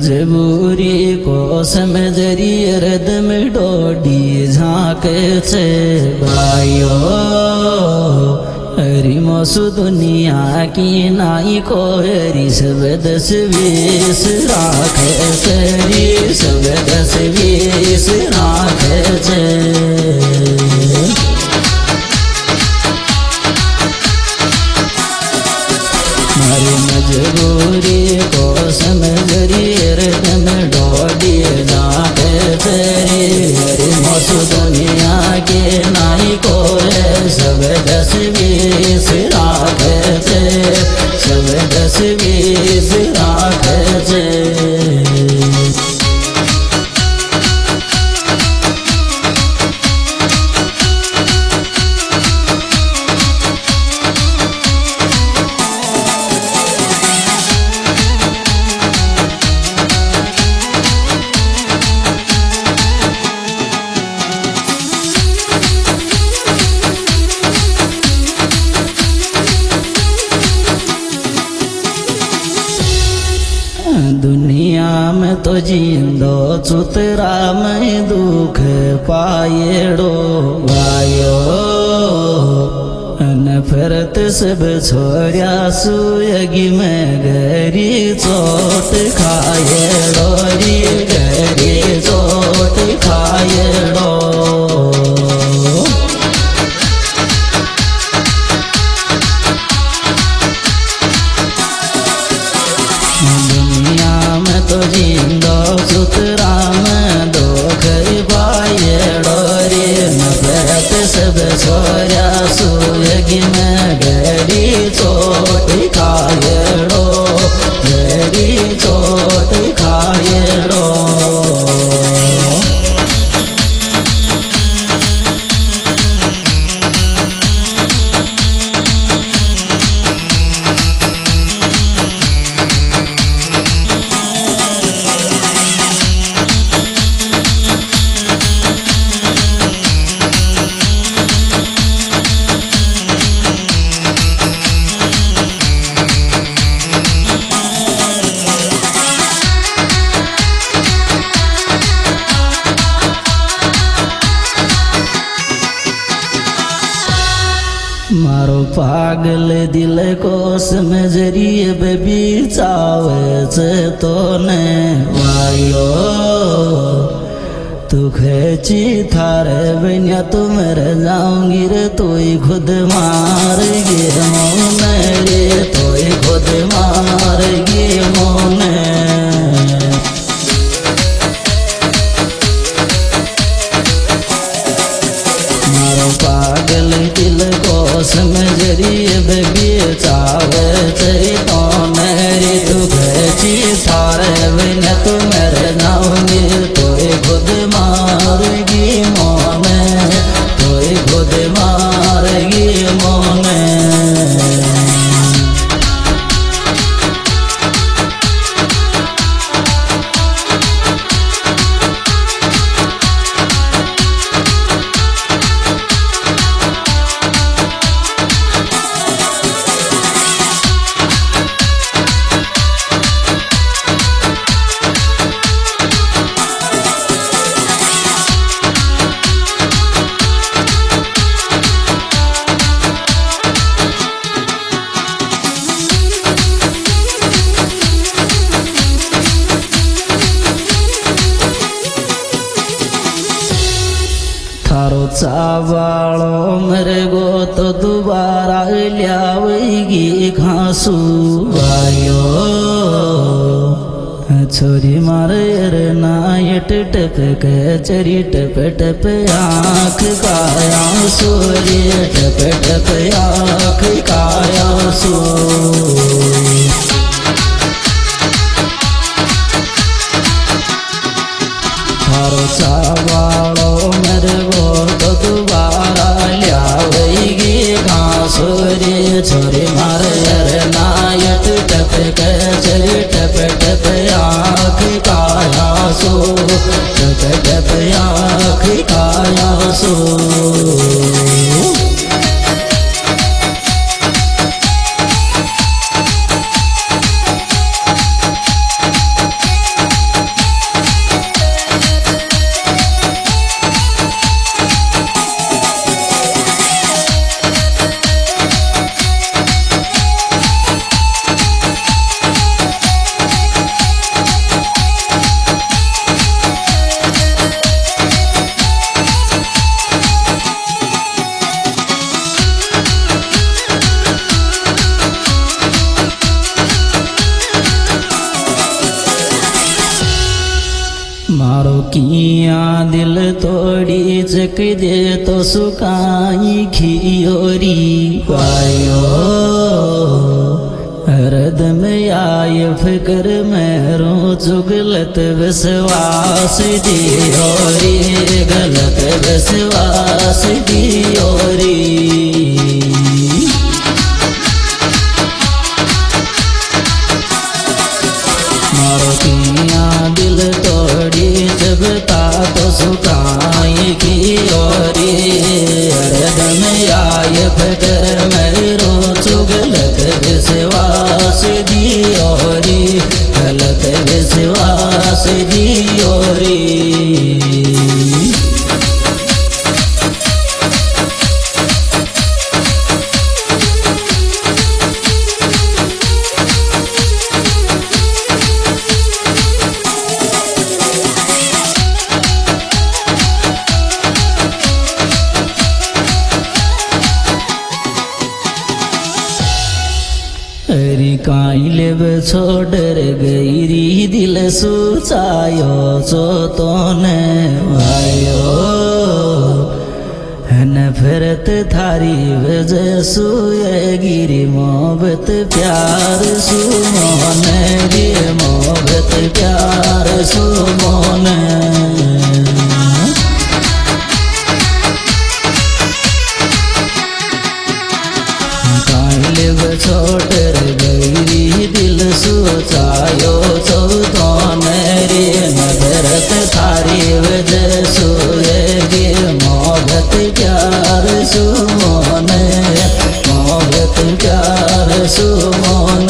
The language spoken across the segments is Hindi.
मजबूरी को समझरी रद में डोडी झाँक से भाइयों हरी मोसु दुनिया की नाई को हरी सब 10-20 राख सरी सब 10-20 राख से हरी मजबूरी को समझरी रदम डोडी झाँक सरी हरी मोसु दुनिया के नाई को सब 10-20 राख से सब 10-20 राख से दुनिया में तो जिंदो चुतरा में दुख पाएड़ो भाइयो नफरत सब छोड़िया सुयगी में गरी चोट खाएड़ो री गरी चोट खाएड़ो तो जिंदो सुतरा में दुख पाएड़ो रे नफरत सब छोड़ा सुयगी में गरी चोट खाएड़ो गरी चोट खाएड़ो मारो पागल दिल को समझरिए बेबी चावे तो ने वायो तू खेची थारे बिना तुम रह जाऊंगी रे तोई खुद मार गे मोने रे तोई खुद मार गे मोने पागल दिल को समझरिए बेबी चावे तेरी तो मेरी दुख ची थारे बिना तू मेरे नाऊंगी तोय खुद मारेगी मोने तोय खुद मारेगी मोने थारो चावालो मेरे गो तो दोबारा लियावेगी घासू भाइयो छोरी मारे रे नायट टप के चरी टप टप आँख काया सोरी टप टप आँख काया सो थारो चावालो मेरे गो तो दोबारा लियावेगी घासू रे छोरी मारे रे नायट टप के चरी टप टप आँख काया सो टप टप आँख काया सो किया दिल तोड़ी चक दे तो सुकाई खियोरी पायो हरद में आय फिक्र मेरो चुगलत विश्वास दियोरी गलत विश्वास दियोरी मारो किया दिल तोड़ी जबता तो सुखाई की ओरी हरद में आय फिक्र मेरो चुगलत विश्वास दियोरी गलत विश्वास दियोरी हरी काई लेब छोड़ गई दिल सुचायो सो तो ने भायो नफरत थारी वजह सुए गिरी मोहब्बत प्यार सुमोन गे मोहब्बत प्यार सुमोन छोड़ गई दिल सोचायो चौथों रे नजरत थारी वजह सोए गे मोहब्बत प्यार सुमोन मोहब्बत प्यार सुमोन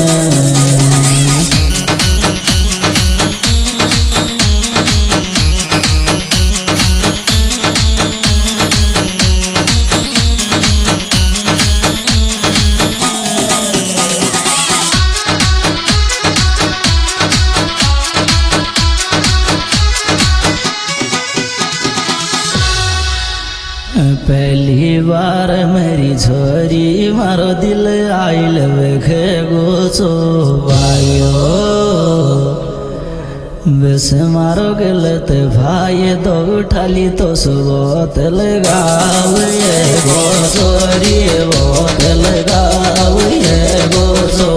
पहली बार मेरी छोरी मारो दिल आइल वेखे गोचो भाइयो बस मारो गलत भाई तो उठाली तो सुबोत लगाव ये गोचोरी बहुत लगाव ये गोचो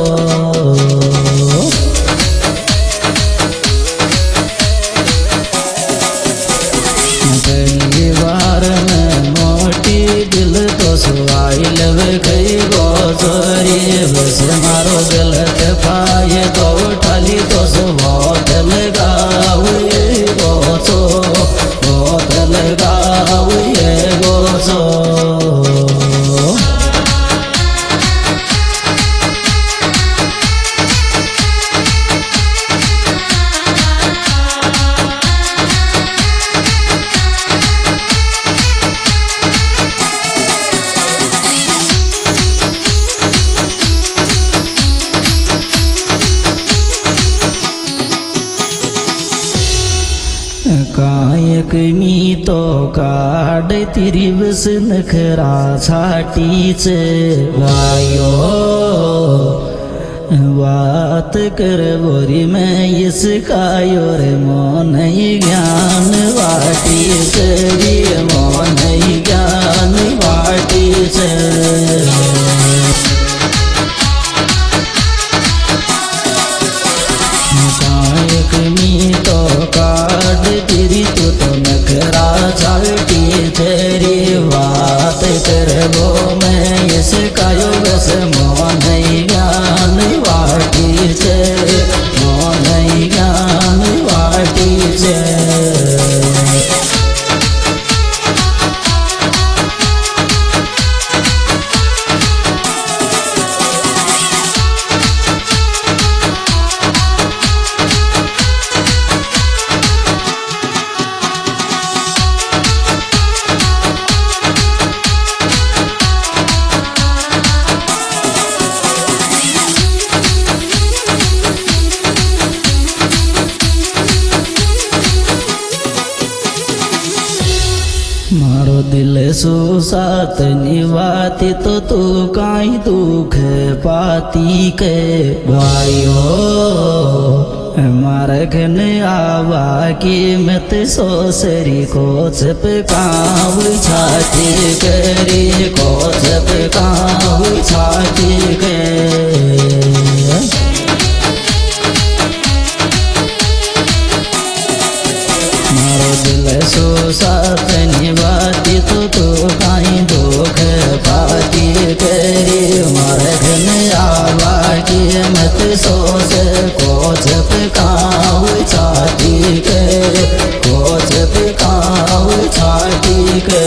पहली बार दिल तो सुवाई लवे गई गोचोरी बस मारो गलत पाए तो उठाली तो बहुत लगाव ये गोचो बहुत लगाव ये गोचो कायक मी तो काड तिरी बस नखरा छाटी चे भाइयो बात कर बोरी में इस कायो रे मोन ज्ञान वाटी से मोन ज्ञान वाटी से कायक मी तो काड तेरी तो नखरा छाटी तेरी बात कर वो मैं इस कायो बस मोन ज्ञान वाटी से मोन ज्ञान वाटी से मारो दिल सो साथ निवाती तो तू काई दुख पाती के भाइयो मारखन आवा की मत सोसरी को चपकाव छाती करी को चपकाव छाती के मारो दिल सो सातनी बाती तो काई दुख पाती करी मारखन आवा की मत सोस को चपकाव छाती के को चपकाव छाती के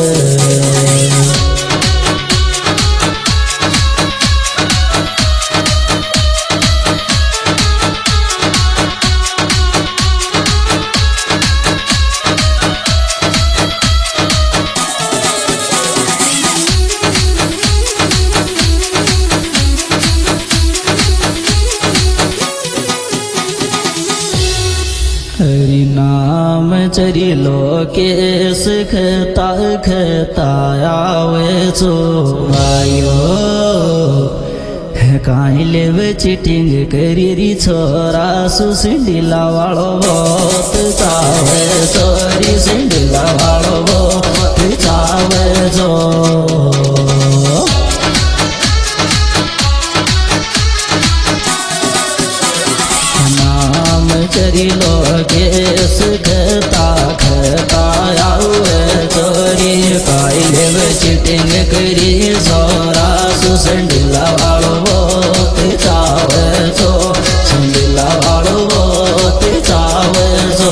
हरि नाम चरी लोकेश खता खता आवे चो भाइयो काई लेव चिटिंग करी री छोरा सुसिंडिला वालो बहुत चावे चोरी सिंडिला वालो बहुत चावे जो चरी लोकेश खता खता आवे चोरी काई लेव चिटिंग करी सोरा सुसंडिला वालो बहुत चावे सो संडिला वालो बहुत चावे सो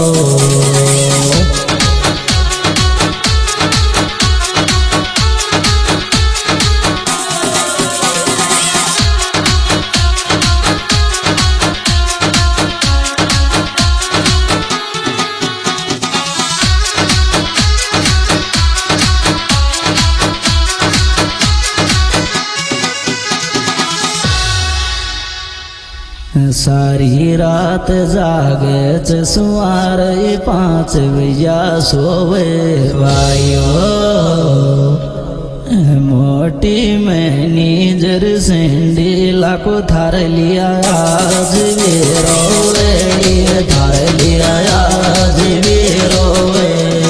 सारी रात जागे सुमार 5 बजा सोवे भाइयो मोटी मैनी जर सेंडी लाको थार लिया आज भी रोवे थार लिया आज भी रोवे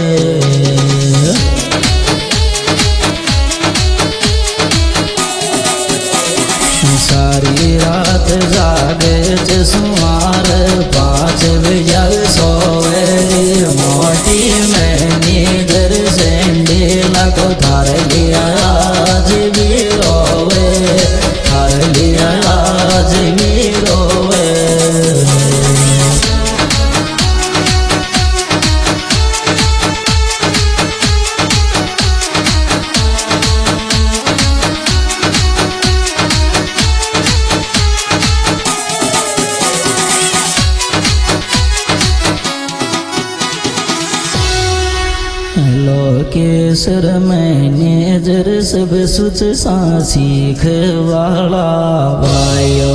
सारी रात जागे सुमार 5 बजा सोवे मोटी मैनी जर सेंडी लाको थार लिया आज भी रोवे थार लिया आज भी रोवे लोकेश्वर मैंने जर सब सुच सा सीख वाला भाइयो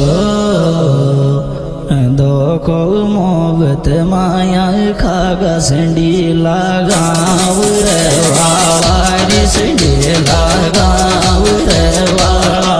दो को मोहब्बत माया खागा संडी लगाव रे वाला रे संडी लगाव रे वाला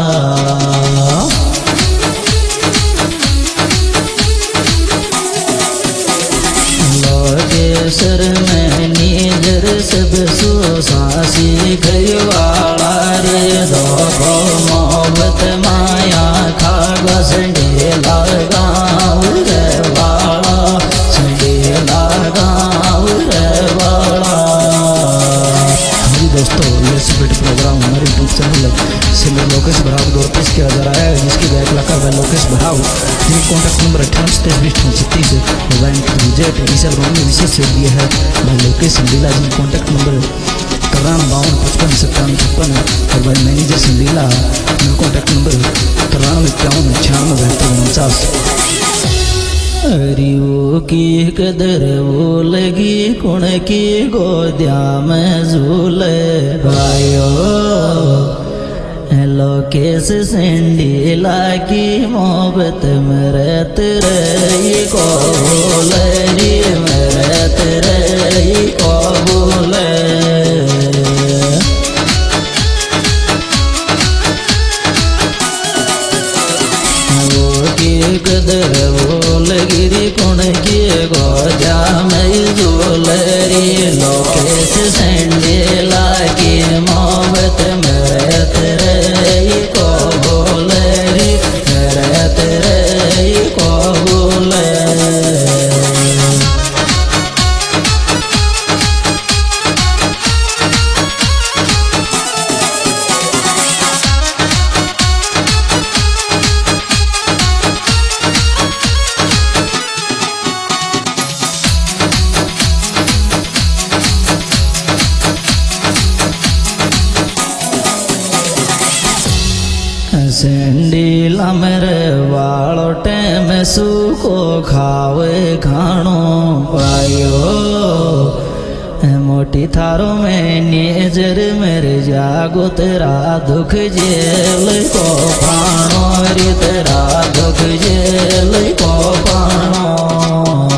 लोकेश्वर मैंने जर सब सुसासी गयवाला रे दो को मोहब्बत माया खागा संडे लगाव रे वाला संडे लगाव रे वाला। दोस्तों ये स्पिरिट प्रोग्राम हमारे YouTube channel singer Lokesh Bharav द्वारा पेश किया जा रहा है जिसकी गायक कलाकार है लोकेश भराव जिनका कॉन्टैक्ट नंबर 98 मोबाइल जेट इस एल्बम में विशेष से दिया है भाई लोकेश संडीला जी कॉन्टैक्ट नंबर 93 52 55 56 और भाई मैनेजर संडीला जिनका कॉन्टैक्ट नंबर 93 51 96 49। हरिओ की कदर वो लगी कुण की गोद्या में झूले भाइयो लोकेश संडीला की मोहब्बत मरत रही को बोले मरत रही को बोले वो की कदर वो सेंडिला की मोहब्बत मेरे तेरे को बोले मेरे तेरे को बोले। सेंडिला मेरे वालो टेम सुको खावे खानो पायो मोटी थारो में नेजर मेरे जागो तेरा दुख जेल को पानो रे तेरा दुख जेल को पानो।